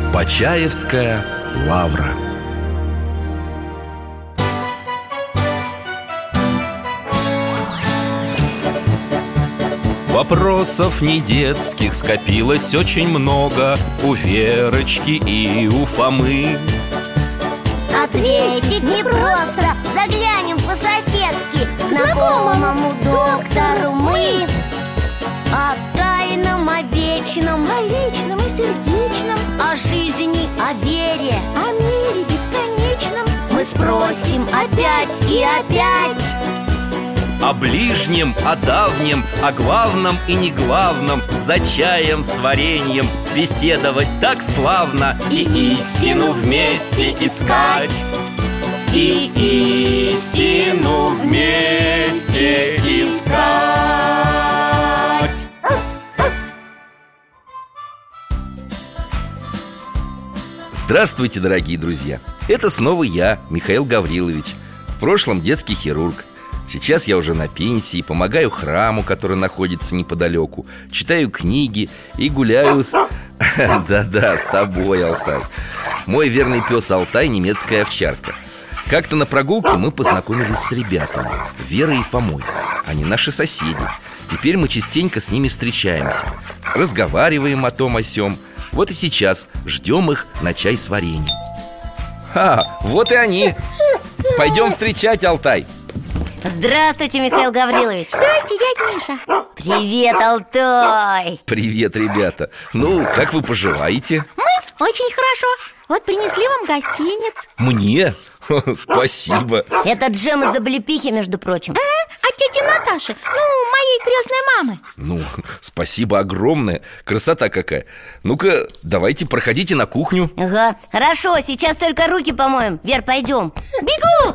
Почаевская лавра. Вопросов не детских скопилось очень много у Верочки и у Фомы. Ответить непросто, заглянем по-соседски знакомому доктору мы. О тайном, о вечном, о личном и сердечном, о жизни, о вере, о мире бесконечном мы спросим опять и опять. О ближнем, о давнем, о главном и неглавном, за чаем с вареньем беседовать так славно. И истину вместе искать, и истину вместе искать. Здравствуйте, дорогие друзья! Это снова я, Михаил Гаврилович. В прошлом детский хирург. Сейчас я уже на пенсии, помогаю храму, который находится неподалеку, читаю книги и гуляю с... Да-да, с тобой, Алтай. Мой верный пес Алтай — немецкая овчарка. Как-то на прогулке мы познакомились с ребятами, Верой и Фомой. Они наши соседи. Теперь мы частенько с ними встречаемся, разговариваем о том о сём. Вот и сейчас ждем их на чай с вареньем. Вот и они. Пойдем встречать, Алтай. Здравствуйте, Михаил Гаврилович. Здрасте, дядь Миша. Привет, Алтай. Привет, ребята. Ну, как вы поживаете? Мы очень хорошо. Вот принесли вам гостиниц. Мне? Спасибо. Это джем из облепихи, между прочим. А тети Наташи, моей крестной мамы. Ну, спасибо огромное. Красота какая. Ну-ка, давайте, проходите на кухню. Ага, хорошо, сейчас только руки помоем. Вер, пойдем. Бегу!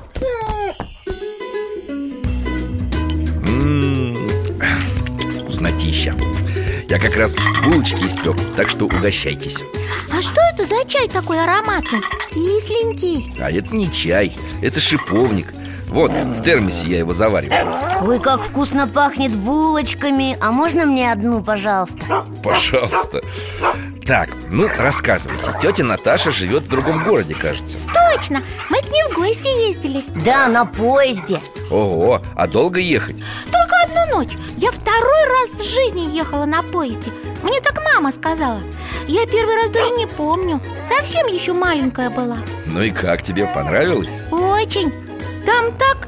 Вкуснотища. Я как раз булочки испек, так что угощайтесь. А что это за чай такой ароматный? Кисленький. А это не чай, это шиповник. Вот, в термосе я его завариваю. Ой, как вкусно пахнет булочками. А можно мне одну, пожалуйста? Пожалуйста. Так, рассказывайте. Тетя Наташа живет в другом городе, кажется. Точно, мы к ней в гости ездили. Да, на поезде. Ого, а долго ехать? Только одну ночь. Я второй раз в жизни ехала на поезде. Мне так мама сказала. Я первый раз даже не помню. Совсем еще маленькая была. Ну и как, тебе понравилось? Очень. Там так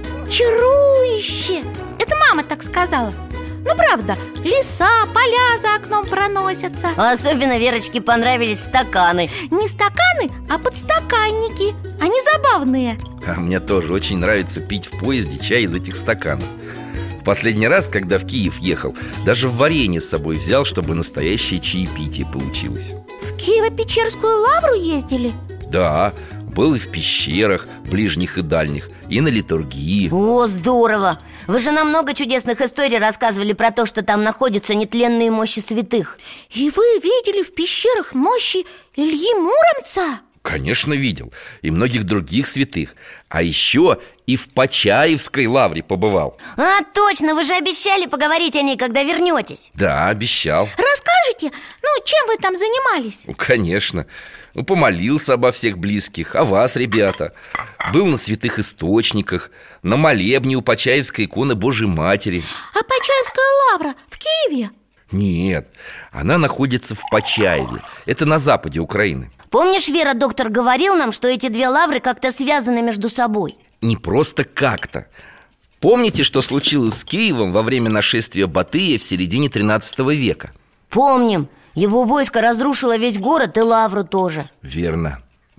чарующе. Это мама так сказала. Ну, правда, леса, поля за окном проносятся. Особенно Верочке понравились стаканы. Не стаканы, а подстаканники. Они забавные. А мне тоже очень нравится пить в поезде чай из этих стаканов. В последний раз, когда в Киев ехал, даже варенье с собой взял, чтобы настоящее чаепитие получилось. В Киево-Печерскую лавру ездили? Да, был и в пещерах, ближних и дальних, и на литургии. О, здорово! Вы же нам много чудесных историй рассказывали про то, что там находятся нетленные мощи святых. И вы видели в пещерах мощи Ильи Муромца? Конечно, видел. И многих других святых. А еще и в Почаевской лавре побывал. А, точно, вы же обещали поговорить о ней, когда вернетесь. Да, обещал. Расскажите, чем вы там занимались? Конечно. Помолился обо всех близких, о вас, ребята. Был на святых источниках, на молебне у Почаевской иконы Божьей Матери. А Почаевская лавра в Киеве? Нет, она находится в Почаеве. Это на западе Украины. Помнишь, Вера, доктор говорил нам, что эти две лавры как-то связаны между собой? Не просто как-то. Помните, что случилось с Киевом во время нашествия Батыя в середине 13 века? Помним. Его войско разрушило весь город и лавру тоже. Верно.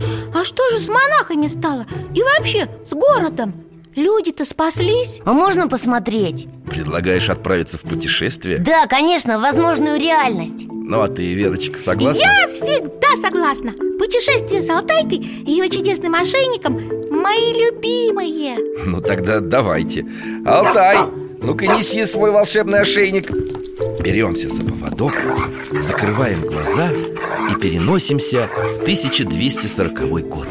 А что же с монахами стало? И вообще с городом? Люди-то спаслись? А можно посмотреть? Предлагаешь отправиться в путешествие? Да, конечно, в возможную реальность. Ну, а ты, Верочка, согласна? Я всегда согласна. Путешествие с Алтайкой и его чудесным ошейником мои любимые. Ну, тогда давайте. Алтай, ну-ка неси свой волшебный ошейник. Беремся за поводок, закрываем глаза и переносимся в 1240 год.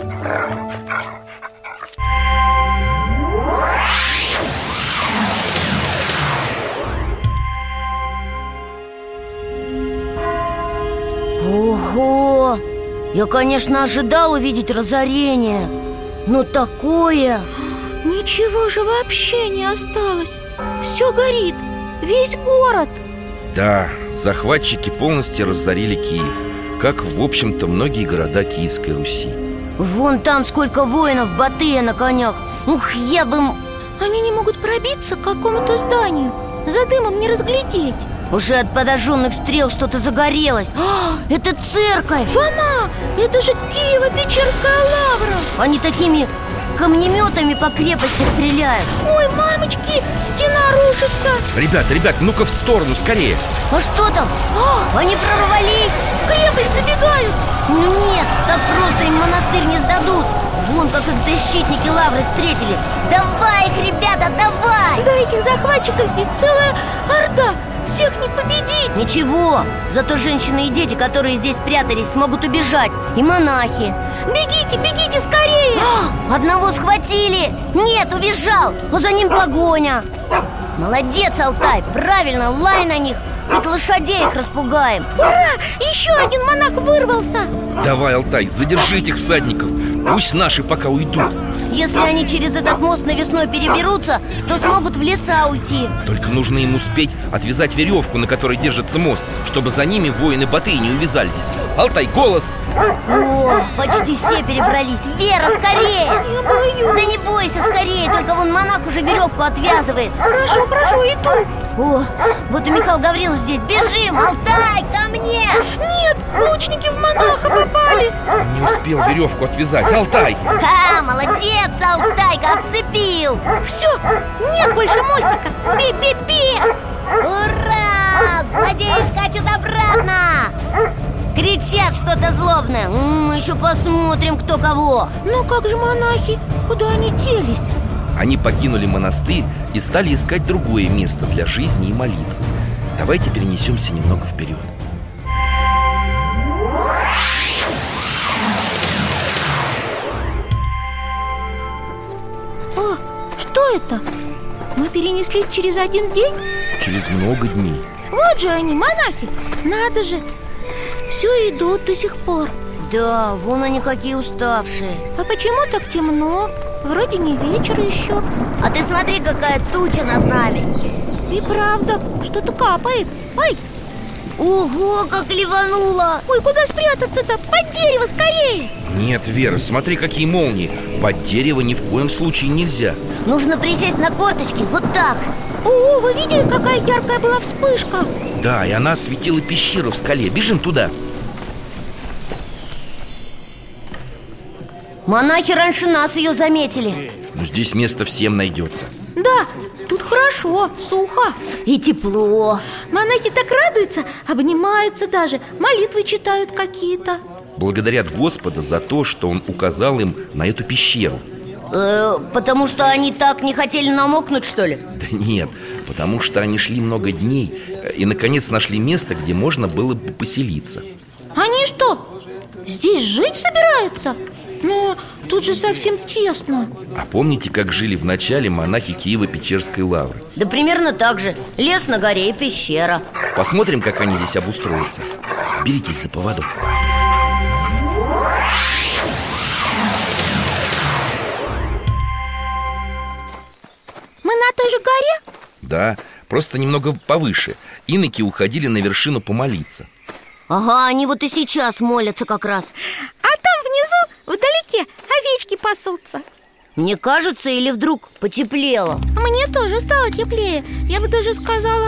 Ого! Я, конечно, ожидал увидеть разорение, но такое... Ничего же вообще не осталось. Все горит, весь город. Да, захватчики полностью разорили Киев, как, в общем-то, многие города Киевской Руси. Вон там сколько воинов Батыя на конях. Ух, я бы... Они не могут пробиться к какому-то зданию. За дымом не разглядеть. Уже от подожженных стрел что-то загорелось. Это церковь! Фома, это же Киево-Печерская лавра. Они такими камнеметами по крепости стреляют. Ой, мамочки, стена рушится. Ребят, ну-ка в сторону, скорее. А что там? Они прорвались. В крепость забегают. Нет, так просто им монастырь не сдадут. Вон как их защитники лавры встретили. Давай их, ребята, давай! Да этих захватчиков здесь целая орда. Всех не победить. Ничего, зато женщины и дети, которые здесь прятались, смогут убежать. И монахи. Бегите, бегите скорее. Одного схватили. Нет, убежал, а за ним погоня. Молодец, Алтай, правильно, лай на них. Хоть лошадей их распугаем. Ура, еще один монах вырвался. Давай, Алтай, задержи этих всадников. Пусть наши пока уйдут. Если они через этот мост навесной переберутся, то смогут в леса уйти. Только нужно им успеть отвязать веревку, на которой держится мост, чтобы за ними воины Батыя не увязались. Алтай, голос! О, почти все перебрались. Вера, скорее! Я боюсь. Да не бойся, скорее, только вон монах уже веревку отвязывает. Хорошо, иду. О, вот и Михаил Гаврилович здесь. Бежим, Алтай, ко мне! Нет, лучники в монаха попали. Он не успел веревку отвязать. Алтай! Молодец, Алтайка, отцепил. Все, нет больше мостика. Пи-пи-пи. Ура! Злодеи скачут обратно. Кричат что-то злобное. Мы еще посмотрим, кто кого. Но как же монахи? Куда они делись? Они покинули монастырь и стали искать другое место для жизни и молитв. Давайте перенесемся немного вперед. Что это? Мы перенеслись через один день? Через много дней. Вот же они, монахи. Надо же. Все идут до сих пор. Да, вон они какие уставшие. А почему так темно? Вроде не вечер еще. А ты смотри, какая туча над нами. И правда, что-то капает. Ой, Ого, как ливануло. ой, куда спрятаться-то? Под дерево скорее. Нет, Вера, смотри, какие молнии. Под дерево ни в коем случае нельзя. Нужно присесть на корточки, вот так. О, вы видели, какая яркая была вспышка? Да, и она осветила пещеру в скале. Бежим туда. Монахи раньше нас ее заметили. Но здесь место всем найдется. Да, тут хорошо, сухо. И тепло. Монахи так радуются, обнимаются даже, молитвы читают какие-то. Благодарят Господа за то, что Он указал им на эту пещеру. Потому что они так не хотели намокнуть, что ли? Да нет, потому что они шли много дней и, наконец, нашли место, где можно было бы поселиться. Они что, здесь жить собираются? Но тут же совсем тесно. А помните, как жили в начале монахи Киево-Печерской лавры? Да примерно так же. Лес на горе и пещера. Посмотрим, как они здесь обустроятся. Беритесь за поводок. Мы на той же горе? Да, просто немного повыше. Иноки уходили на вершину помолиться. Ага, они вот и сейчас молятся как раз. А там внизу, вдалеке, овечки пасутся. Мне кажется, или вдруг потеплело? Мне тоже стало теплее. Я бы даже сказала...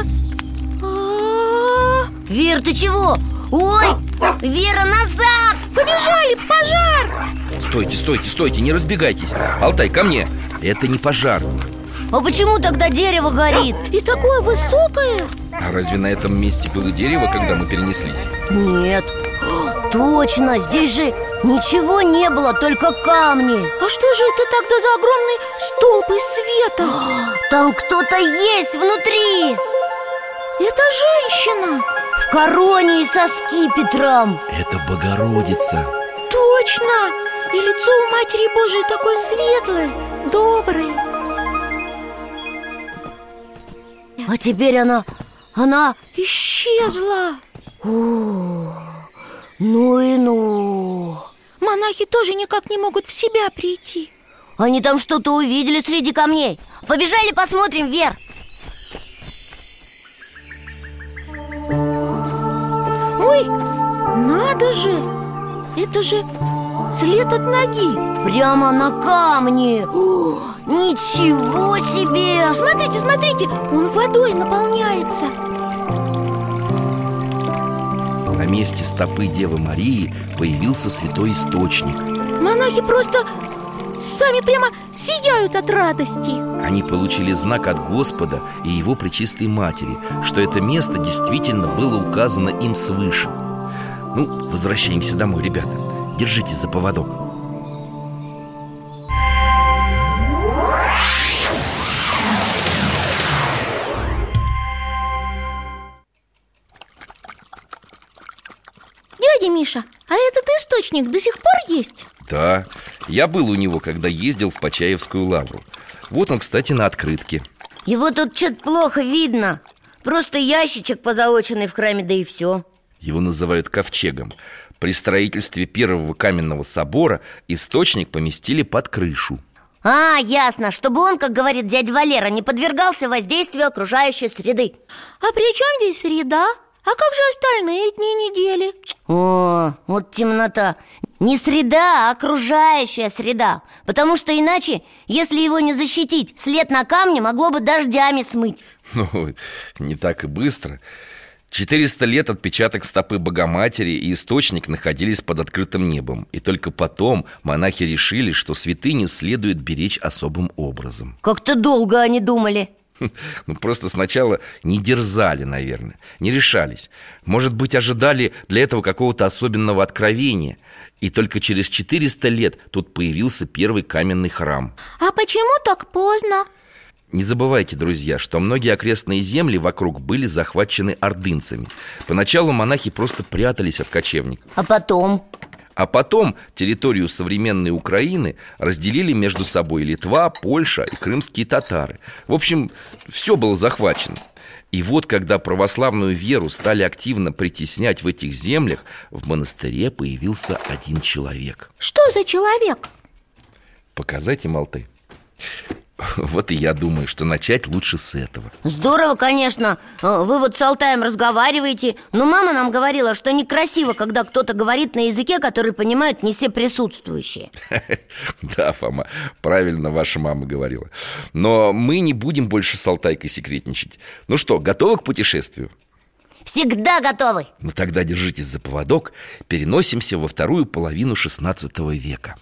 Вер, ты чего? Ой, Вера, назад! Побежали, пожар! Стойте, не разбегайтесь. Алтай, ко мне. Это не пожар. А почему тогда дерево горит? И такое высокое. А разве на этом месте было дерево, когда мы перенеслись? Нет. Точно, здесь же ничего не было, только камни. А что же это тогда за огромный столб из света? Там кто-то есть внутри. Это женщина. В короне и со скипетром. Это Богородица. Точно. И лицо у Матери Божией такое светлое, доброе. А теперь она исчезла. О, Ну и ну. Монахи тоже никак не могут в себя прийти. Они там что-то увидели среди камней. Побежали посмотрим вверх. Ой, надо же! Это же след от ноги. Прямо на камне. Ничего себе! Смотрите, смотрите, он водой наполняется. На месте стопы Девы Марии появился святой источник. Монахи просто сами прямо сияют от радости. Они получили знак от Господа и Его Пречистой Матери, что это место действительно было указано им свыше. Ну, возвращаемся домой, ребята. Держитесь за поводок. Дядя Миша, а этот источник до сих пор есть? Да, я был у него, когда ездил в Почаевскую лавру. Вот он, кстати, на открытке. Его тут что-то плохо видно. Просто ящичек позолоченный в храме, да и все. Его называют ковчегом. При строительстве первого каменного собора источник поместили под крышу. А, ясно, чтобы он, как говорит дядя Валера, не подвергался воздействию окружающей среды. А при чем здесь среда? А как же остальные дни недели? О, вот темнота. Не среда, а окружающая среда. Потому что иначе, если его не защитить, след на камне могло бы дождями смыть. Ну, не так и быстро. 400 лет отпечаток стопы Богоматери и источник находились под открытым небом. И только потом монахи решили, что святыню следует беречь особым образом. Как-то долго они думали. Ну, просто сначала не дерзали, наверное, не решались. Может быть, ожидали для этого какого-то особенного откровения. И только через 400 лет тут появился первый каменный храм. А почему так поздно? Не забывайте, друзья, что многие окрестные земли вокруг были захвачены ордынцами. Поначалу монахи просто прятались от кочевников. А потом территорию современной Украины разделили между собой Литва, Польша и крымские татары. В общем, все было захвачено. И вот, когда православную веру стали активно притеснять в этих землях, в монастыре появился один человек. Что за человек? Показать им, Алтай? Вот и я думаю, что начать лучше с этого. Здорово, конечно. Вы вот с Алтаем разговариваете. Но мама нам говорила, что некрасиво, когда кто-то говорит на языке, который понимают не все присутствующие. Да, Фома, правильно ваша мама говорила. Но мы не будем больше с Алтайкой секретничать. Ну что, готовы к путешествию? Всегда готовы. Ну тогда держитесь за поводок. Переносимся во вторую половину 16 века.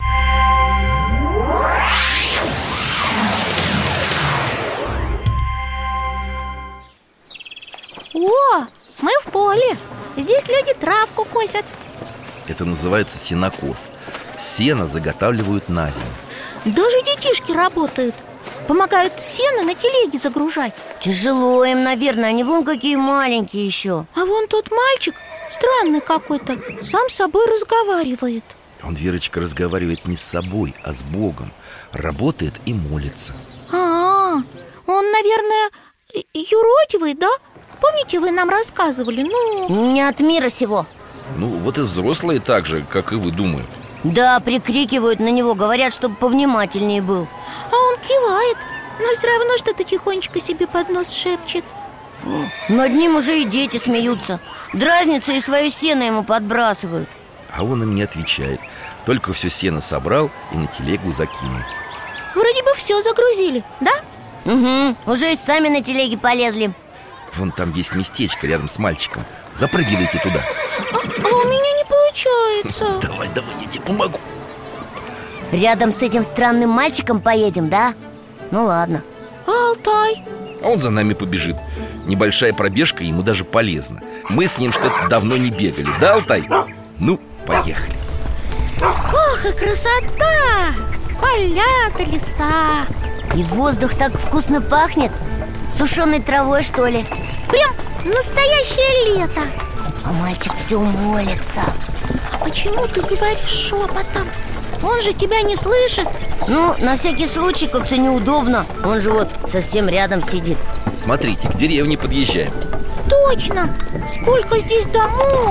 О, мы в поле. Здесь люди травку косят. Это называется сенокос. Сено заготавливают на зиму. Даже детишки работают. Помогают сено на телеге загружать. Тяжело им, наверное, они вон какие маленькие еще. А вон тот мальчик, странный какой-то, сам с собой разговаривает. Он, Верочка, разговаривает не с собой, а с Богом. Работает и молится. Он, наверное, юродивый, да? Помните, вы нам рассказывали, Не от мира сего. Ну, вот и взрослые так же, как и вы, думают. Да, прикрикивают на него, говорят, чтобы повнимательнее был. А он кивает, но все равно что-то тихонечко себе под нос шепчет. Над ним уже и дети смеются. Дразнятся и свое сено ему подбрасывают. А он им не отвечает. Только все сено собрал и на телегу закинул. Вроде бы все загрузили, да? Угу, уже и сами на телеге полезли. Вон там есть местечко рядом с мальчиком. Запрыгивайте туда. А у меня не получается. Давай, я тебе помогу. Рядом с этим странным мальчиком поедем, да? Ну ладно. А Алтай? А он за нами побежит. Небольшая пробежка ему даже полезна. Мы с ним что-то давно не бегали, да, Алтай? Ну, поехали. Ох, и красота! Поля да леса. И воздух так вкусно пахнет. Сушеной травой, что ли? Прям настоящее лето. А мальчик все молится. А почему ты говоришь шепотом? Он же тебя не слышит. Ну, на всякий случай как-то неудобно. Он же вот совсем рядом сидит. Смотрите, к деревне подъезжаем. Точно! Сколько здесь домов!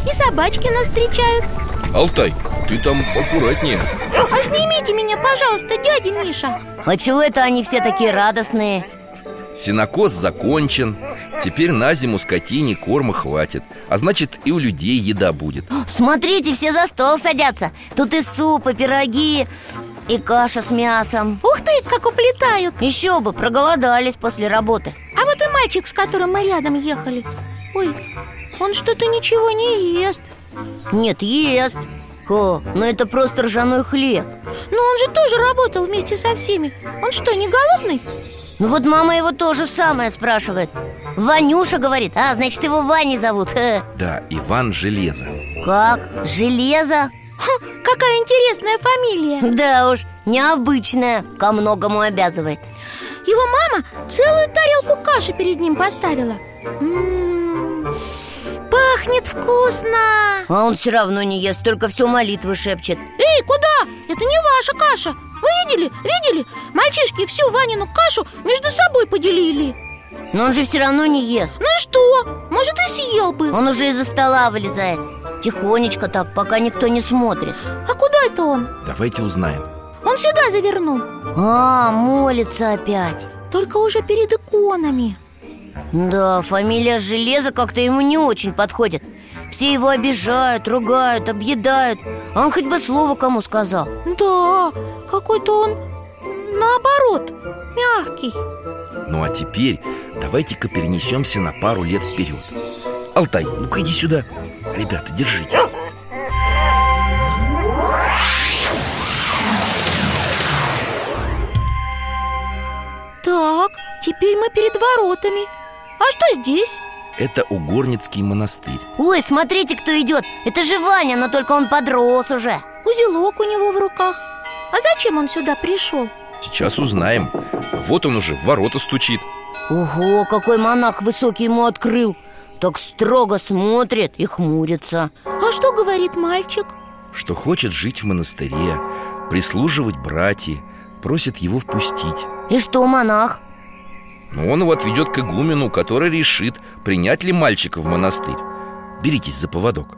и собачки нас встречают. Алтай, ты там аккуратнее. А снимите меня, пожалуйста, дядя Миша. А чего это они все такие радостные? Сенокос закончен. Теперь на зиму скотине корма хватит. А значит, и у людей еда будет. Смотрите, все за стол садятся. Тут и суп, и пироги, и каша с мясом. Ух ты, как уплетают. Еще бы, проголодались после работы. А вот и мальчик, с которым мы рядом ехали. Ой, он что-то ничего не ест. Нет, ест. О, но это просто ржаной хлеб. Но он же тоже работал вместе со всеми. Он что, не голодный? Ну вот мама его то же самое спрашивает. Ванюша говорит, значит его Ваней зовут. Да, Иван Железо. Как? Железо? Какая интересная фамилия. Да уж, необычная, ко многому обязывает. Его мама целую тарелку каши перед ним поставила. Пахнет вкусно. А он все равно не ест, только все молитвы шепчет. Эй, куда? Это не ваша каша. Вы видели? Видели? Мальчишки всю Ванину кашу между собой поделили. Но он же все равно не ест. Ну и что? Может, и съел бы. Он уже из-за стола вылезает. Тихонечко так, пока никто не смотрит. А куда это он? Давайте узнаем. Он сюда завернул. Молится опять. Только уже перед иконами. Да, фамилия Железо как-то ему не очень подходит. Все его обижают, ругают, объедают. А он хоть бы слово кому сказал. Да, какой-то он, наоборот, мягкий. Ну а теперь давайте-ка перенесемся на пару лет вперед. Алтай, ну-ка иди сюда. Ребята, держите. Так, теперь мы перед воротами. А что здесь? Это Угорницкий монастырь. Ой, смотрите, кто идет. Это же Ваня, но только он подрос уже. Узелок у него в руках. А зачем он сюда пришел? Сейчас узнаем. Вот он уже в ворота стучит. Ого, какой монах высокий ему открыл. Так строго смотрит и хмурится. А что говорит мальчик? Что хочет жить в монастыре, прислуживать братьям, просит его впустить. И что, монах? Но он его отведет к игумену, который решит, принять ли мальчика в монастырь. Беритесь за поводок.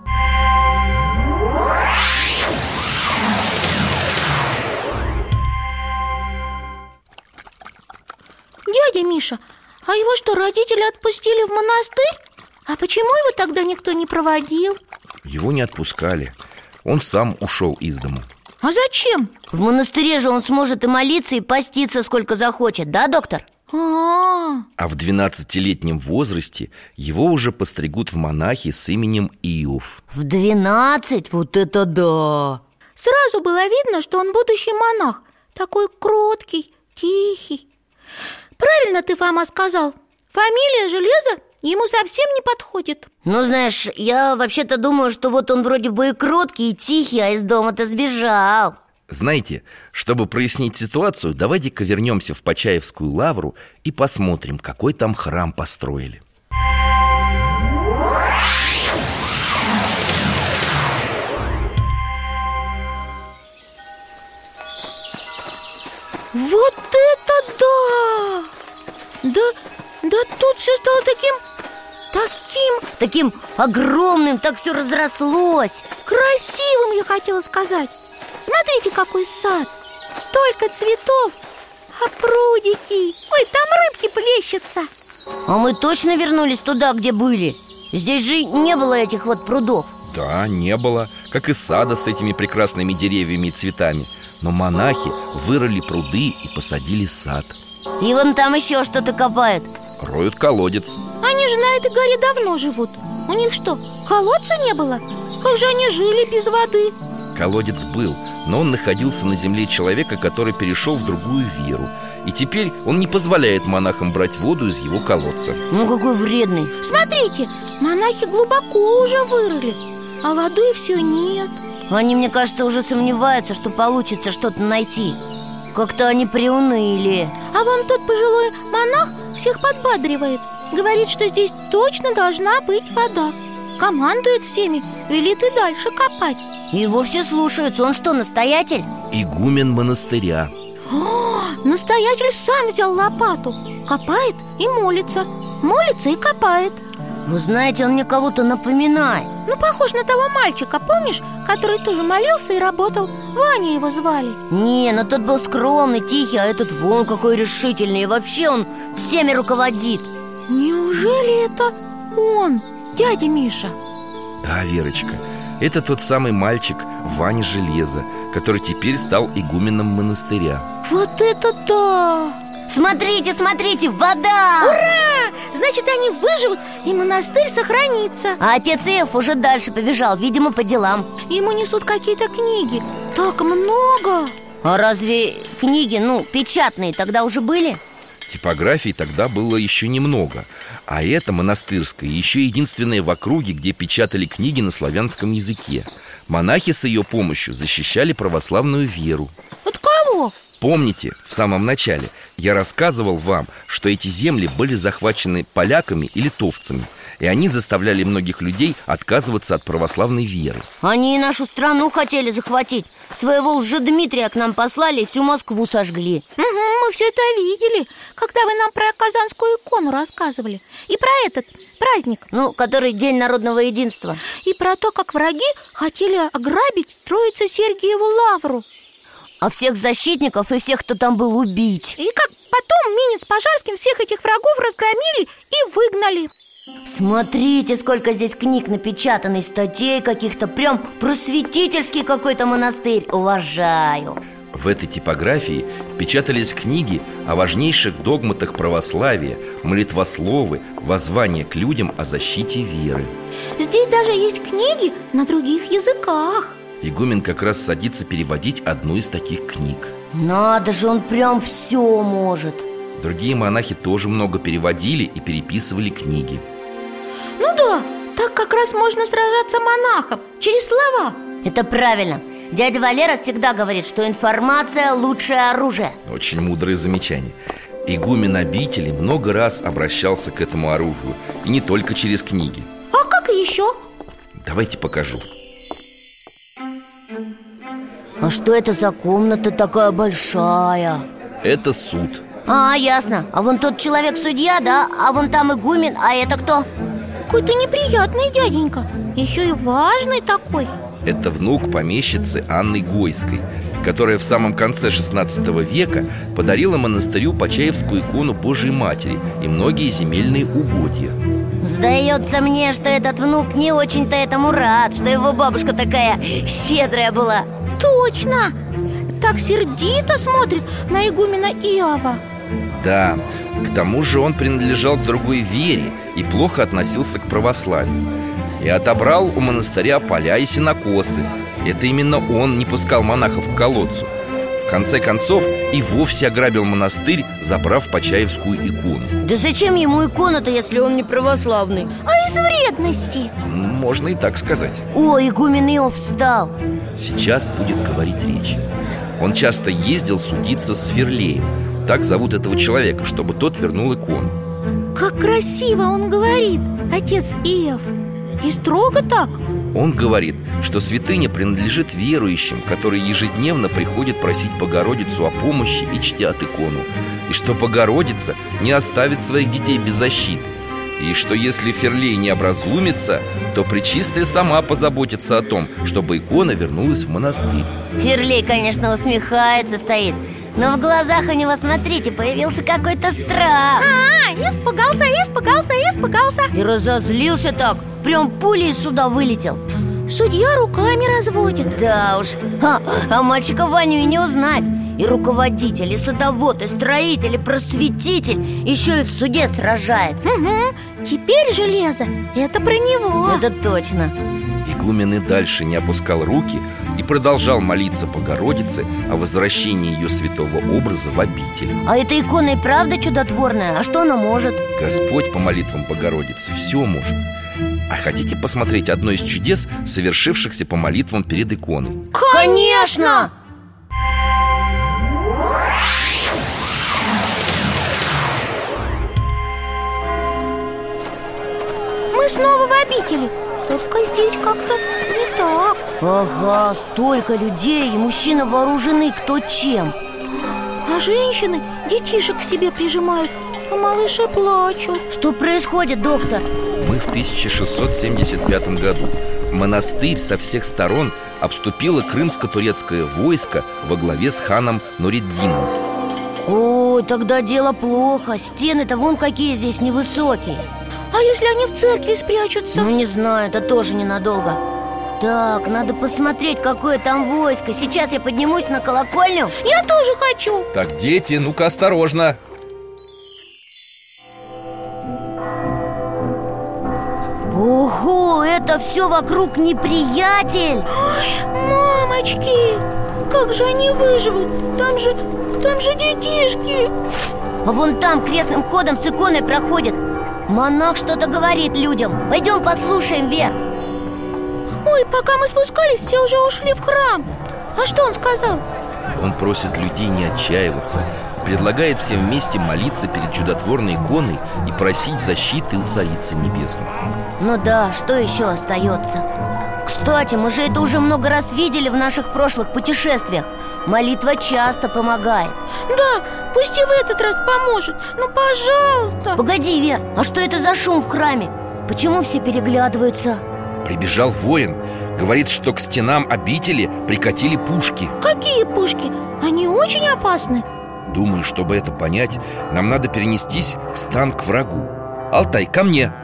Дядя Миша, а его что, родители отпустили в монастырь? А почему его тогда никто не проводил? Его не отпускали. Он сам ушел из дому. А зачем? В монастыре же он сможет и молиться, и поститься сколько захочет, да, доктор? А в 12-летнем возрасте его уже постригут в монахи с именем Иов. В 12? Вот это да! Сразу было видно, что он будущий монах. Такой кроткий, тихий. Правильно ты, Фома, сказал. Фамилия Железо ему совсем не подходит. Ну, знаешь, я вообще-то думаю, что вот он вроде бы и кроткий, и тихий, а из дома-то сбежал. Знаете, чтобы прояснить ситуацию, давайте-ка вернемся в Почаевскую лавру и посмотрим, какой там храм построили. Вот это да! Да тут все стало таким огромным, так все разрослось. красивым, я хотела сказать. Смотрите, какой сад! Столько цветов! А прудики! Ой, там рыбки плещутся! А мы точно вернулись туда, где были? Здесь же не было этих вот прудов. Да, не было, как и сада с этими прекрасными деревьями и цветами. Но монахи вырыли пруды и посадили сад. И вон там еще что-то копают. Роют колодец. Они же на этой горе давно живут. У них что, колодца не было? Как же они жили без воды? Колодец был, но он находился на земле человека, который перешел в другую веру. И теперь он не позволяет монахам брать воду из его колодца. Ну какой вредный. Смотрите, монахи глубоко уже вырыли, а воды все нет. Они, мне кажется, уже сомневаются, что получится что-то найти. Как-то они приуныли. А вон тот пожилой монах всех подбадривает. Говорит, что здесь точно должна быть вода. Командует всеми, велит и дальше копать. Его все слушаются. Он что, настоятель? Игумен монастыря. О, настоятель сам взял лопату. Копает и молится. Молится и копает. Вы знаете, он мне кого-то напоминает. Ну, похож на того мальчика, помнишь, который тоже молился и работал? Ваня его звали. Не, но тот был скромный, тихий, а этот вон какой решительный. И вообще он всеми руководит. Неужели это он, дядя Миша? Да, Верочка, это тот самый мальчик Ваня Железо, который теперь стал игуменом монастыря. Вот это да! Смотрите, смотрите, вода! Ура! Значит, они выживут, и монастырь сохранится. А отец Иов уже дальше побежал, видимо, по делам. Ему несут какие-то книги. Так много. А разве книги, печатные, тогда уже были? Типографий тогда было еще немного. А это монастырская, еще единственная в округе, где печатали книги на славянском языке. Монахи с ее помощью защищали православную веру. От кого? Помните, в самом начале я рассказывал вам, что эти земли были захвачены поляками и литовцами, и они заставляли многих людей отказываться от православной веры. Они и нашу страну хотели захватить. Своего лжедмитрия к нам послали и всю Москву сожгли. Угу, мы все это видели, когда вы нам про Казанскую икону рассказывали. И про этот праздник, который День народного единства. И про то, как враги хотели ограбить Троице-Сергиеву лавру. А всех защитников и всех, кто там был, убить. И как потом Минец с Пожарским всех этих врагов разгромили и выгнали. Смотрите, сколько здесь книг напечатано, статей каких-то. Прям просветительский какой-то монастырь. Уважаю. В этой типографии печатались книги о важнейших догматах православия, молитвословы, воззвания к людям о защите веры. Здесь даже есть книги на других языках. Игумен как раз садится переводить одну из таких книг. Надо же, он прям все может. Другие монахи тоже много переводили и переписывали книги. Ну да, так как раз можно сражаться монахом через слова. Это правильно. Дядя Валера всегда говорит, что информация – лучшее оружие. Очень мудрое замечание. Игумен обители много раз обращался к этому оружию. И не только через книги. А как еще? Давайте покажу. А что это за комната такая большая? Это суд. Ясно. А вон тот человек-судья, да? А вон там игумен, а это кто? Какой-то неприятный дяденька. Еще и важный такой. Это внук помещицы Анны Гойской, которая в самом конце 16 века подарила монастырю Почаевскую икону Божией Матери и многие земельные угодья. Сдается мне, что этот внук не очень-то этому рад, что его бабушка такая щедрая была. Точно! Так сердито смотрит на игумена Иова. Да, к тому же он принадлежал к другой вере и плохо относился к православию. И отобрал у монастыря поля и сенокосы. Это именно он не пускал монахов к колодцу. В конце концов и вовсе ограбил монастырь, забрав Почаевскую икону. Да зачем ему икона-то, если он не православный? А из вредности? Можно и так сказать. О, игумен Иов встал. Сейчас будет говорить речь. Он часто ездил судиться с Ферлеем. Так зовут этого человека, чтобы тот вернул икону. Как красиво он говорит, отец Иов. И строго так. Он говорит, что святыня принадлежит верующим, которые ежедневно приходят просить Богородицу о помощи и чтят икону. И что Богородица не оставит своих детей без защиты. И что если Ферлей не образумится, то Пречистая сама позаботится о том, чтобы икона вернулась в монастырь. Ферлей, конечно, усмехается, стоит. Но в глазах у него, смотрите, появился какой-то страх. Испугался. И разозлился так, прям пулей из суда вылетел. Судья руками разводит. Да уж, а мальчика Ваню и не узнать. И руководитель, и садовод, и строитель, и просветитель еще и в суде сражается. Угу, теперь железо, это про него. Это точно. Игумен и дальше не опускал руки и продолжал молиться Богородице о возвращении ее святого образа в обитель. А эта икона и правда чудотворная? А что она может? Господь по молитвам Богородицы все может. А хотите посмотреть одно из чудес, совершившихся по молитвам перед иконой? Конечно! Мы снова в обители. Только здесь как-то не так. Ага, столько людей, и мужчины вооружены кто чем. А женщины детишек к себе прижимают, а малыши плачут. Что происходит, доктор? мы в 1675 году. Монастырь со всех сторон обступило крымско-турецкое войско во главе с ханом Нуриддином. Ой, тогда дело плохо. Стены-то вон какие здесь невысокие. А если они в церкви спрячутся? Ну, не знаю, это тоже ненадолго. Так, надо посмотреть, какое там войско. Сейчас я поднимусь на колокольню. Я тоже хочу. Так, дети, ну-ка осторожно. Ого, это все вокруг неприятель. Ой, мамочки, как же они выживут? Там же детишки. А вон там крестным ходом с иконой проходит. Монах что-то говорит людям. Пойдем послушаем, Вер. Ой, пока мы спускались, все уже ушли в храм. А что он сказал? Он просит людей не отчаиваться, предлагает всем вместе молиться перед чудотворной иконой и просить защиты у Царицы Небесной. Ну да, что еще остается? Кстати, мы же это уже много раз видели в наших прошлых путешествиях. Молитва часто помогает. Да, пусть и в этот раз поможет. Ну, пожалуйста. Погоди, Вер, а что это за шум в храме? Почему все переглядываются? Прибежал воин, говорит, что к стенам обители прикатили пушки. Какие пушки? Они очень опасны. Думаю, чтобы это понять, нам надо перенестись в стан к врагу. Алтай, ко мне.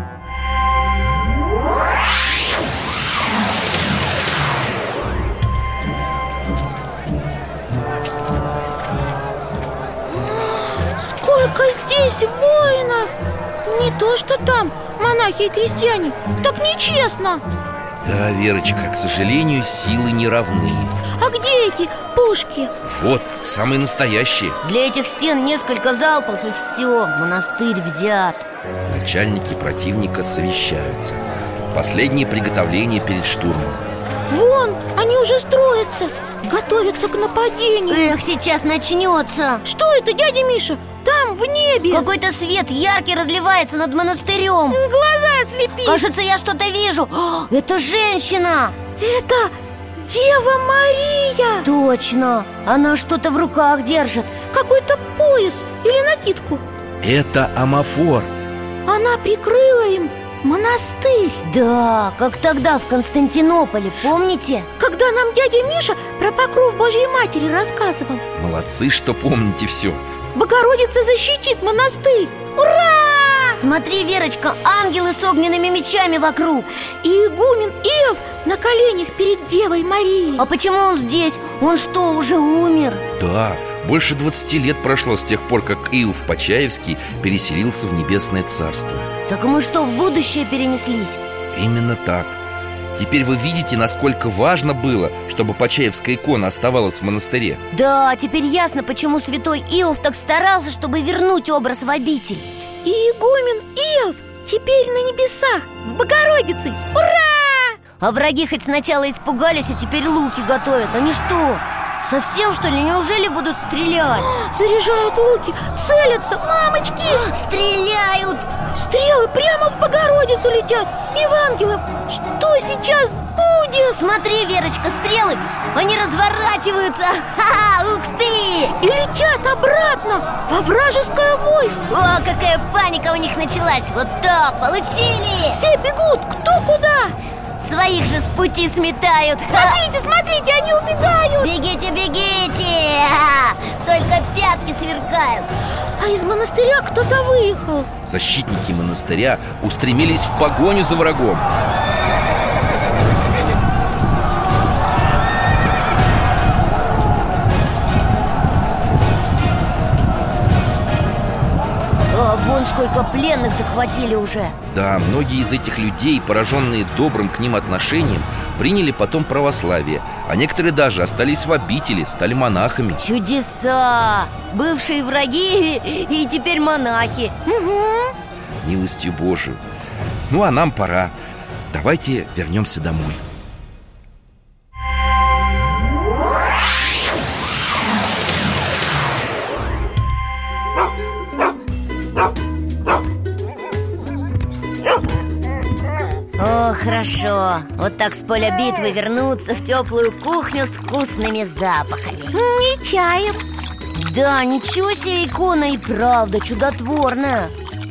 Сколько здесь воинов! Не то что там, монахи и крестьяне. Так нечестно. Да, Верочка, к сожалению, силы не равны. А где эти пушки? Вот, самые настоящие. Для этих стен несколько залпов и все, монастырь взят. Начальники противника совещаются. Последние приготовления перед штурмом. Вон, они уже строятся, готовятся к нападению. Эх, сейчас начнется. Что это, дядя Миша? Там, в небе Какой-то свет яркий разливается над монастырем. глаза слепит. Кажется, я что-то вижу. Это женщина. Это Дева Мария. Точно, она что-то в руках держит. Какой-то пояс или накидку. Это амафор. Она прикрыла им монастырь. Да, как тогда в Константинополе, помните? Когда нам дядя Миша про покров Божьей Матери рассказывал. Молодцы, что помните все. Богородица защитит монастырь. Ура! Смотри, Верочка, ангелы с огненными мечами вокруг. И игумен Иов на коленях перед Девой Марией. А почему он здесь? Он что, уже умер? Да, больше 20 лет прошло с тех пор, как Иов Почаевский переселился в Небесное Царство. Так мы что, в будущее перенеслись? Именно так. Теперь вы видите, насколько важно было, чтобы Почаевская икона оставалась в монастыре. Да, теперь ясно, почему святой Иов так старался, чтобы вернуть образ в обитель. И игумен Иов теперь на небесах с Богородицей. Ура! А враги хоть сначала испугались, а теперь луки готовят. Они что, совсем что ли? Неужели будут стрелять? Заряжают луки, целятся, мамочки. Стреляют! Стрелы прямо в Богородицу летят и в ангелов. Что сейчас будет? Смотри, Верочка, стрелы, они разворачиваются. Ха-ха, ух ты! И летят обратно во вражеское войско. О, какая паника у них началась. Вот так, получили! Все бегут, кто куда. Своих же с пути сметают. Смотрите, смотрите, они убегают. Бегите, бегите! Ха! Только пятки сверкают. А из монастыря кто-то выехал. Защитники монастыря устремились в погоню за врагом. А вон сколько пленных захватили уже. Да, многие из этих людей, пораженные добрым к ним отношением, приняли потом православие. А некоторые даже остались в обители, стали монахами. Чудеса! Бывшие враги и теперь монахи. Милостью Божию. Ну, а нам пора. Давайте вернемся домой. О, хорошо. Вот так с поля битвы вернуться в теплую кухню с вкусными запахами. Не чаем. Да, ничего себе икона и правда чудотворная.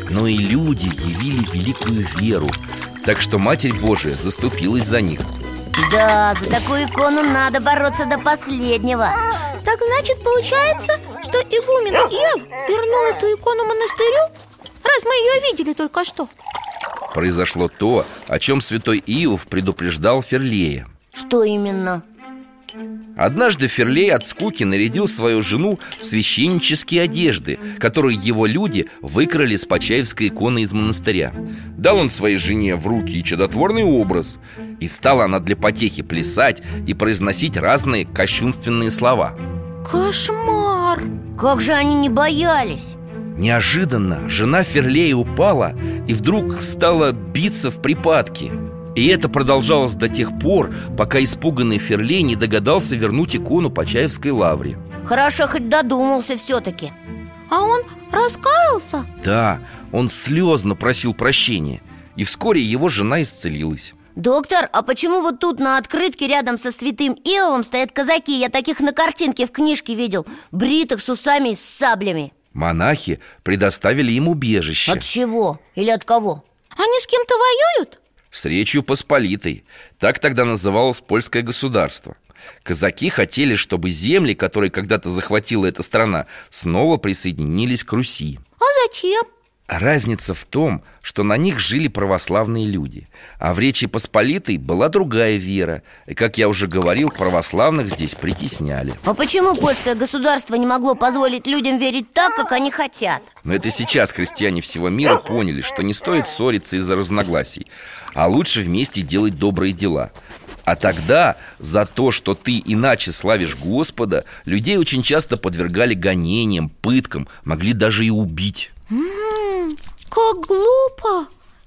но и люди явили великую веру, так что Матерь Божия заступилась за них. Да, за такую икону надо бороться до последнего. Так значит, получается, что игумен Иов вернул эту икону монастырю, раз мы ее видели только что? Произошло то, о чем святой Иов предупреждал Ферлея. Что именно? Однажды Ферлей от скуки нарядил свою жену в священнические одежды, которые его люди выкрали с Почаевской иконы из монастыря. Дал он своей жене в руки и чудотворный образ, и стала она для потехи плясать и произносить разные кощунственные слова. Кошмар! Как же они не боялись? Неожиданно жена Ферлея упала и вдруг стала биться в припадке. И это продолжалось до тех пор, пока испуганный Ферлей не догадался вернуть икону Почаевской лавре. Хорошо, хоть додумался все-таки. А он раскаялся? Да, он слезно просил прощения, и вскоре его жена исцелилась. Доктор, а почему вот тут на открытке рядом со святым Иовом стоят казаки? Я таких на картинке в книжке видел, бритых, с усами и с саблями. Монахи предоставили им убежище. От чего? Или от кого? Они с кем-то воюют? С Речью Посполитой. Так тогда называлось польское государство. Казаки хотели, чтобы земли, которые когда-то захватила эта страна, снова присоединились к Руси. А зачем? Разница в том, что на них жили православные люди, а в Речи Посполитой была другая вера. И, как я уже говорил, православных здесь притесняли. А почему польское государство не могло позволить людям верить так, как они хотят? Но это сейчас христиане всего мира поняли, что не стоит ссориться из-за разногласий, а лучше вместе делать добрые дела. А тогда за то, что ты иначе славишь Господа, людей очень часто подвергали гонениям, пыткам, могли даже и убить. Как глупо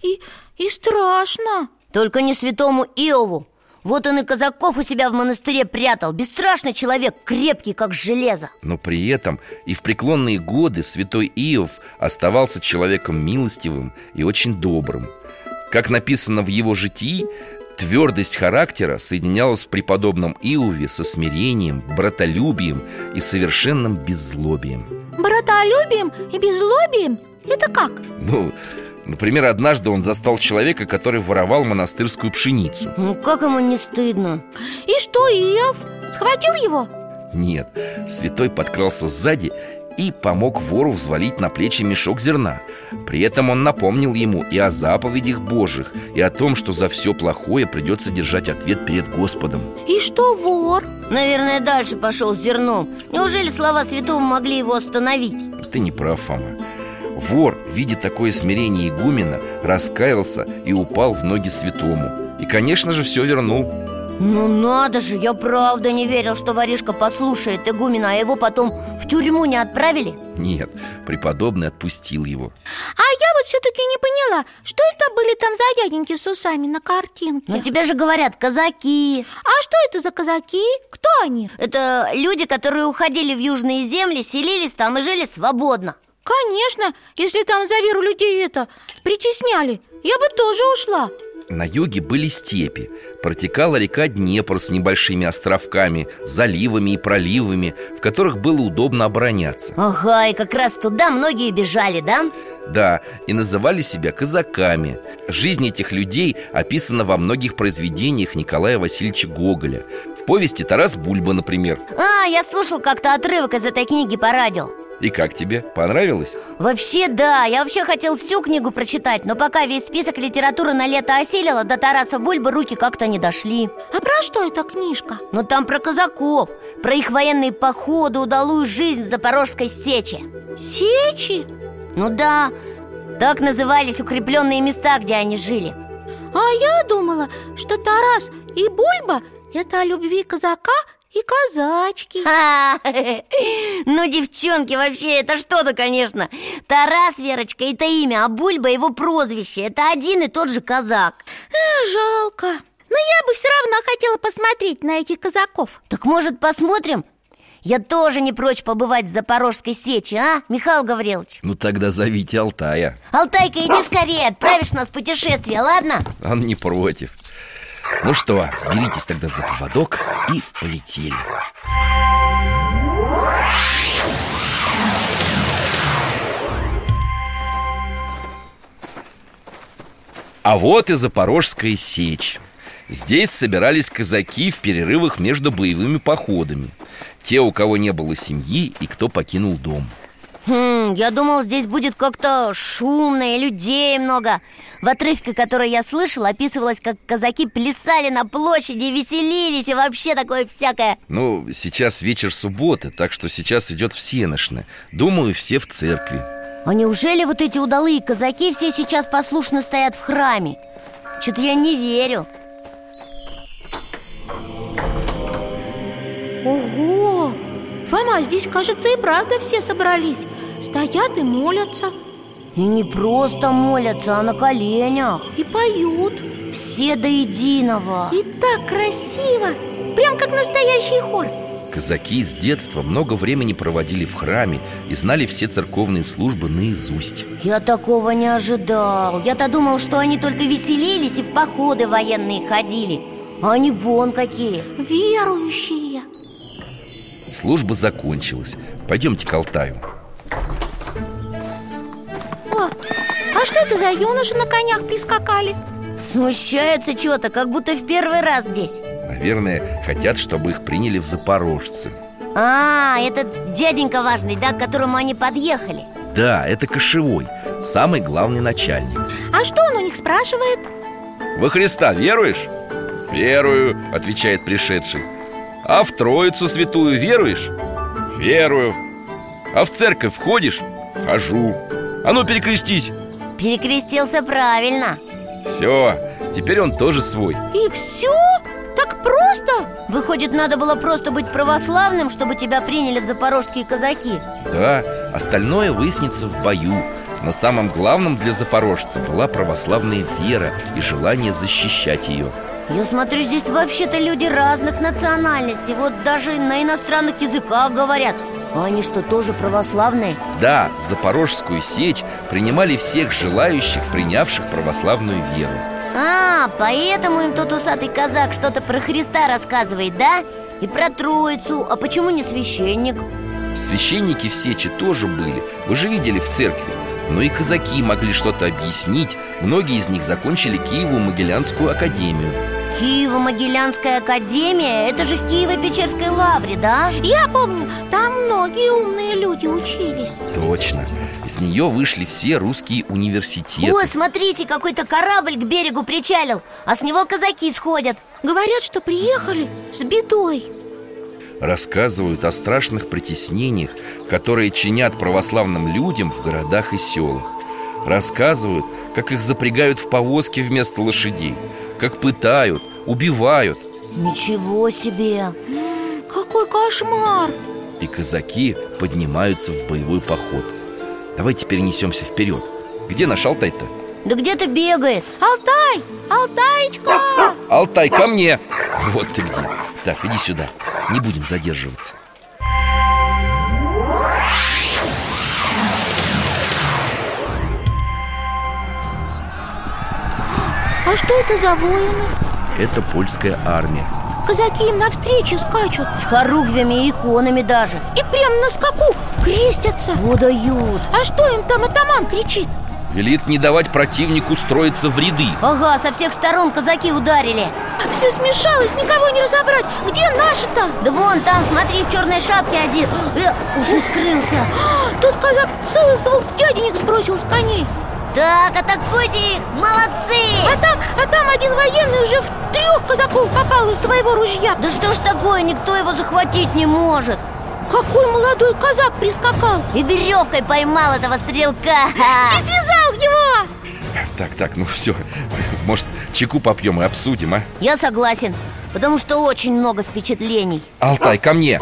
и страшно. Только не святому Иову. Вот он и казаков у себя в монастыре прятал. Бесстрашный человек, крепкий, как железо. Но при этом и в преклонные годы святой Иов оставался человеком милостивым и очень добрым. Как написано в его житии, твердость характера соединялась в преподобном Иове со смирением, братолюбием и совершенным беззлобием. Братолюбием и беззлобием? Это как? Например, однажды он застал человека, который воровал монастырскую пшеницу. Ну как ему не стыдно? И что, Иов? Схватил его? Нет, святой подкрался сзади и помог вору взвалить на плечи мешок зерна. При этом он напомнил ему и о заповедях Божьих, и о том, что за все плохое придется держать ответ перед Господом. И что вор? Наверное, дальше пошел с зерном. Неужели слова святого могли его остановить? Ты не прав, Фома. Вор, видя такое смирение игумена, раскаялся и упал в ноги святому. И, конечно же, все вернул. Ну надо же, я правда не верил, что воришка послушает игумена, а его потом в тюрьму не отправили? Нет, преподобный отпустил его. А я вот все-таки не поняла, что это были там за дяденьки с усами на картинке? Но тебе же говорят казаки. А что это за казаки? Кто они? Это люди, которые уходили в южные земли, селились там и жили свободно. Конечно, если там за веру людей притесняли, я бы тоже ушла. На юге были степи. Протекала река Днепр с небольшими островками, заливами и проливами, в которых было удобно обороняться. Ага, и как раз туда многие бежали, да? Да, и называли себя казаками. Жизнь этих людей описана во многих произведениях Николая Васильевича Гоголя. В повести «Тарас Бульба», например. Я слушал как-то отрывок из этой книги по радио. И как тебе? Понравилось? Вообще да, я вообще хотел всю книгу прочитать, но пока весь список литературы на лето осилила, до Тараса Бульбы руки как-то не дошли. А про что эта книжка? Ну там про казаков, про их военные походы, удалую жизнь в Запорожской сече. Сечи? Ну да, так назывались укрепленные места, где они жили. А я думала, что Тарас и Бульба – это о любви казака и казачки. Ну, девчонки, вообще, это что-то, конечно. Тарас, Верочка, это имя, а Бульба его прозвище. Это один и тот же казак. Жалко. Но я бы все равно хотела посмотреть на этих казаков. Так, может, посмотрим? Я тоже не прочь побывать в Запорожской сече, а, Михаил Гаврилович? Ну тогда зовите Алтая. Алтайка, иди скорее, отправишь нас в путешествие, ладно? Он не против. Ну что, беритесь тогда за поводок и полетели. А вот и Запорожская сечь. Здесь собирались казаки в перерывах между боевыми походами. Те, у кого не было семьи и кто покинул дом. Я думал, здесь будет как-то шумно и людей много. В отрывке, который я слышал, описывалось, как казаки плясали на площади, веселились и вообще такое всякое. Ну, сейчас вечер субботы, так что сейчас идет всенощная. Думаю, все в церкви. А неужели вот эти удалые казаки все сейчас послушно стоят в храме? Что-то я не верю. Ого! Фома, здесь, кажется, и правда все собрались. Стоят и молятся. И не просто молятся, а на коленях. И поют. Все до единого. И так красиво. Прям как настоящий хор. Казаки с детства много времени проводили в храме и знали все церковные службы наизусть. Я такого не ожидал. Я-то думал, что они только веселились и в походы военные ходили. А они вон какие. Верующие. Служба закончилась. Пойдемте к Алтаю. О, а что это за юноши на конях прискакали? Смущаются чего-то, как будто в первый раз здесь. Наверное, хотят, чтобы их приняли в запорожцы. А, этот дяденька важный, да, к которому они подъехали. Да, это кошевой, самый главный начальник. А что он у них спрашивает? Во Христа веруешь? Верую, отвечает пришедший. А в Троицу Святую веруешь? Верую. А в церковь входишь? Хожу. А ну перекрестись. Перекрестился правильно. Все, теперь он тоже свой. И все? Так просто? Выходит, надо было просто быть православным, чтобы тебя приняли в запорожские казаки. Да, остальное выяснится в бою. Но самым главным для запорожца была православная вера и желание защищать ее. Я смотрю, здесь вообще-то люди разных национальностей. Вот даже на иностранных языках говорят. А они что, тоже православные? Да, в Запорожскую сечь принимали всех желающих, принявших православную веру. А, поэтому им тот усатый казак что-то про Христа рассказывает, да? И про Троицу. А почему не священник? Священники в сечи тоже были. Вы же видели в церкви. Но и казаки могли что-то объяснить. Многие из них закончили Киево-Могилянскую академию. Киево-Могилянская академия? Это же в Киево-Печерской лавре, да? Я помню, там многие умные люди учились. Точно. Из нее вышли все русские университеты. О, смотрите, какой-то корабль к берегу причалил, а с него казаки сходят. Говорят, что приехали с бедой. Рассказывают о страшных притеснениях, которые чинят православным людям в городах и селах. Рассказывают, как их запрягают в повозки вместо лошадей, как пытают, убивают. Ничего себе! Какой кошмар! И казаки поднимаются в боевой поход. Давайте перенесемся вперед. Где наш Алтай-то? Да где-то бегает. Алтай! Алтаечка! Алтай, ко мне! Вот ты где. Так, иди сюда. Не будем задерживаться. А что это за воины? Это польская армия. Казаки им навстречу скачут. С хоругвями и иконами даже. И прям на скаку крестятся. О, дают. А что им там атаман кричит? Велит не давать противнику строиться в ряды. Ага, со всех сторон казаки ударили. Все смешалось, никого не разобрать. Где наши-то? Да вон там, смотри, в черной шапке один. Уж и скрылся. Тут казак целых 2 дяденек сбросил с коней. Так, атакуйте их, молодцы! А там один военный уже в 3 казаков попал из своего ружья. Да что ж такое, никто его захватить не может. Какой молодой казак прискакал. И веревкой поймал этого стрелка. И связал его. Так, ну все. Может, чайку попьем и обсудим, а? Я согласен, потому что очень много впечатлений. Алтай, ко мне!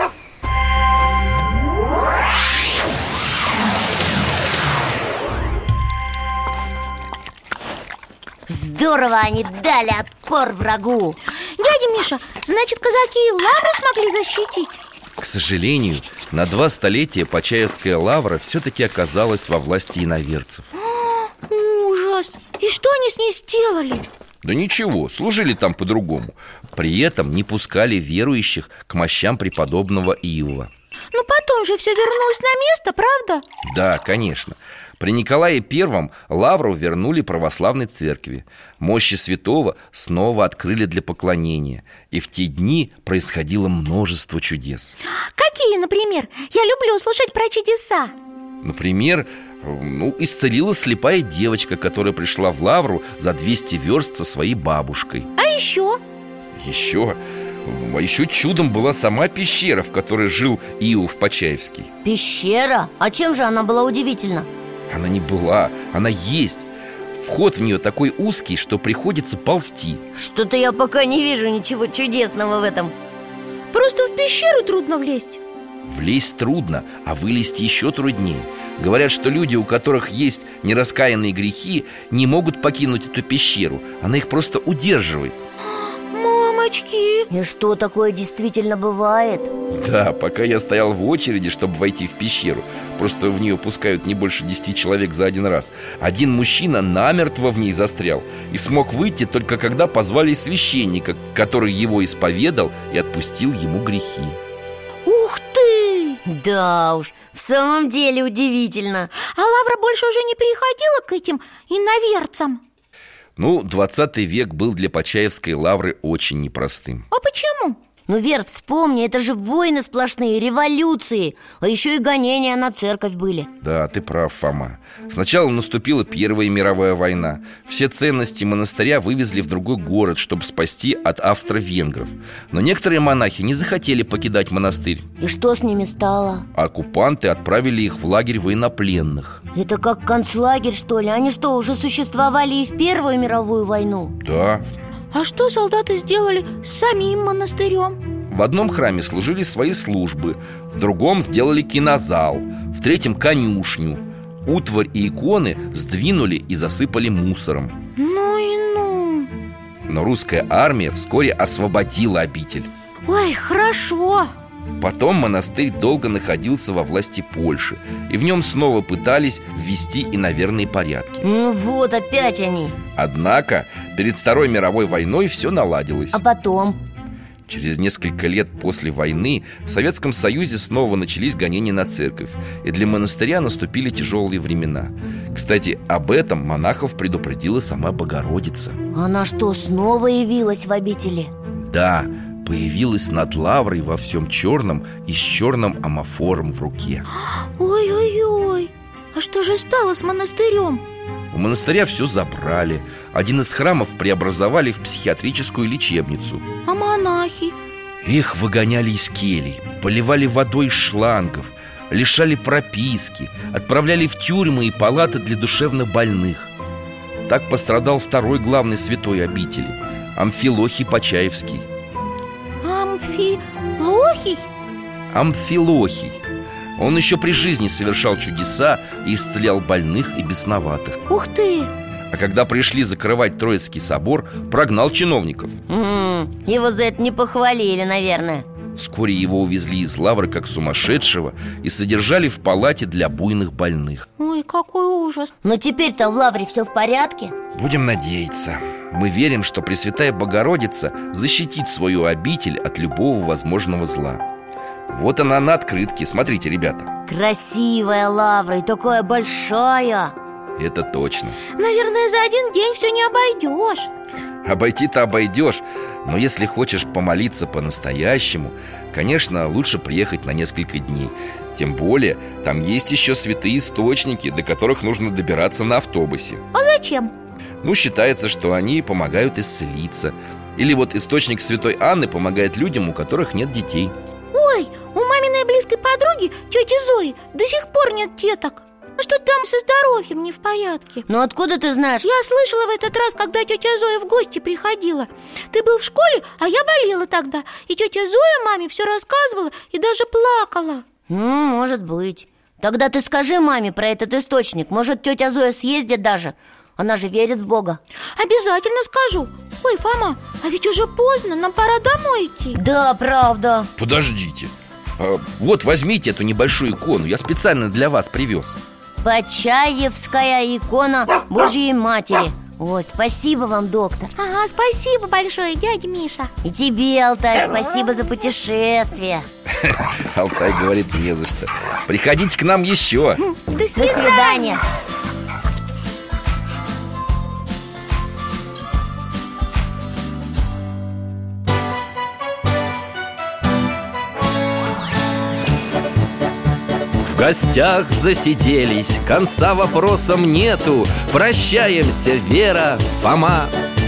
Здорово они дали отпор врагу. Дядя Миша, значит, казаки лавру смогли защитить? К сожалению, на 2 столетия Почаевская лавра все-таки оказалась во власти иноверцев. Ужас! И что они с ней сделали? Да ничего, служили там по-другому. При этом не пускали верующих к мощам преподобного Иова. Но потом же все вернулось на место, правда? Да, конечно. При Николае I лавру вернули православной церкви. Мощи святого снова открыли для поклонения. И в те дни происходило множество чудес. Какие, например? Я люблю слушать про чудеса. Например, исцелилась слепая девочка, которая пришла в лавру за 200 верст со своей бабушкой. А еще? Еще чудом была сама пещера, в которой жил Иов Почаевский. Пещера? А чем же она была удивительна? Она не была, она есть. Вход в нее такой узкий, что приходится ползти. Что-то я пока не вижу ничего чудесного в этом. Просто в пещеру трудно влезть. Влезть трудно, а вылезти еще труднее. Говорят, что люди, у которых есть нераскаянные грехи, не могут покинуть эту пещеру. Она их просто удерживает. Мамочки! И что, такое действительно бывает? Да, пока я стоял в очереди, чтобы войти в пещеру, просто в нее пускают не больше 10 человек за один раз, один мужчина намертво в ней застрял и смог выйти только когда позвали священника, который его исповедал и отпустил ему грехи. Ух ты! Да уж, в самом деле удивительно. А лавра больше уже не переходила к этим иноверцам? 20 век был для Почаевской лавры очень непростым. А почему? Вер, вспомни, это же войны сплошные, революции. А еще и гонения на церковь были. Да, ты прав, Фома. Сначала наступила Первая мировая война. Все ценности монастыря вывезли в другой город, чтобы спасти от австро-венгров. Но некоторые монахи не захотели покидать монастырь. И что с ними стало? Оккупанты отправили их в лагерь военнопленных. Это как концлагерь, что ли? Они что, уже существовали и в Первую мировую войну? Да. А что солдаты сделали с самим монастырем? В одном храме служили свои службы, в другом сделали кинозал, в третьем конюшню. Утварь и иконы сдвинули и засыпали мусором. Ну. Но русская армия вскоре освободила обитель. Ой, хорошо. Потом монастырь долго находился во власти Польши, и в нем снова пытались ввести иноверные порядки. Вот опять они. Однако перед Второй мировой войной все наладилось. А потом? Через несколько лет после войны в Советском Союзе снова начались гонения на церковь, и для монастыря наступили тяжелые времена. Кстати, об этом монахов предупредила сама Богородица. Она что, снова явилась в обители? Да, появилась над лаврой во всем черном и с черным амофором в руке. Ой-ой-ой, а что же стало с монастырем? У монастыря все забрали. Один из храмов преобразовали в психиатрическую лечебницу. А монахи? Их выгоняли из келий, поливали водой из шлангов, лишали прописки, отправляли в тюрьмы и палаты для душевнобольных. Так пострадал второй главный святой обители – Амфилохий Почаевский. Амфилохий? Амфилохий. Он еще при жизни совершал чудеса и исцелял больных и бесноватых. Ух ты! А когда пришли закрывать Троицкий собор, прогнал чиновников. Его за это не похвалили, наверное. Вскоре его увезли из лавры как сумасшедшего и содержали в палате для буйных больных. Ой, какой ужас. Но теперь-то в лавре все в порядке? Будем надеяться. Мы верим, что Пресвятая Богородица защитит свою обитель от любого возможного зла. Вот она на открытке, смотрите, ребята. Красивая лавра и такая большая. Это точно. Наверное, за один день все не обойдешь. Обойти-то обойдешь, но если хочешь помолиться по-настоящему, конечно, лучше приехать на несколько дней. Тем более, там есть еще святые источники, до которых нужно добираться на автобусе. А зачем? Считается, что они помогают исцелиться. Или вот источник святой Анны помогает людям, у которых нет детей. Ой, у маминой близкой подруги, тети Зои, до сих пор нет деток. Что там со здоровьем не в порядке? Ну откуда ты знаешь? Я слышала в этот раз, когда тетя Зоя в гости приходила. Ты был в школе, а я болела тогда. И тетя Зоя маме все рассказывала и даже плакала. Может быть. Тогда ты скажи маме про этот источник. Может, тетя Зоя съездит даже. Она же верит в Бога. Обязательно скажу. Ой, Фома, а ведь уже поздно, нам пора домой идти. Да, правда. Подождите. Вот возьмите эту небольшую икону, я специально для вас привез. Почаевская икона Божьей Матери. Ой, спасибо вам, доктор. Ага, спасибо большое, дядя Миша. И тебе, Алтай, спасибо за путешествие. Алтай говорит, не за что. Приходите к нам еще. До свидания. В гостях засиделись, конца вопросам нету. Прощаемся, Вера, Фома.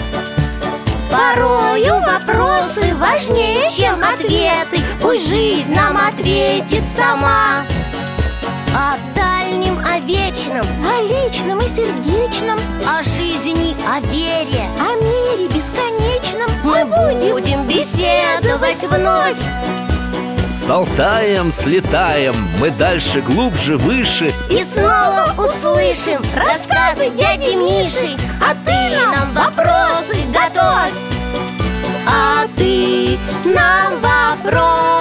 Порою вопросы важнее, чем ответы. Пусть жизнь нам ответит сама. О дальнем, о вечном, О личном и сердечном, о жизни, о вере о мире бесконечном мы будем беседовать вновь. С Алтаем слетаем, мы дальше, глубже, выше. И снова услышим рассказы дяди Миши. А ты нам вопросы готовь. А ты нам вопросы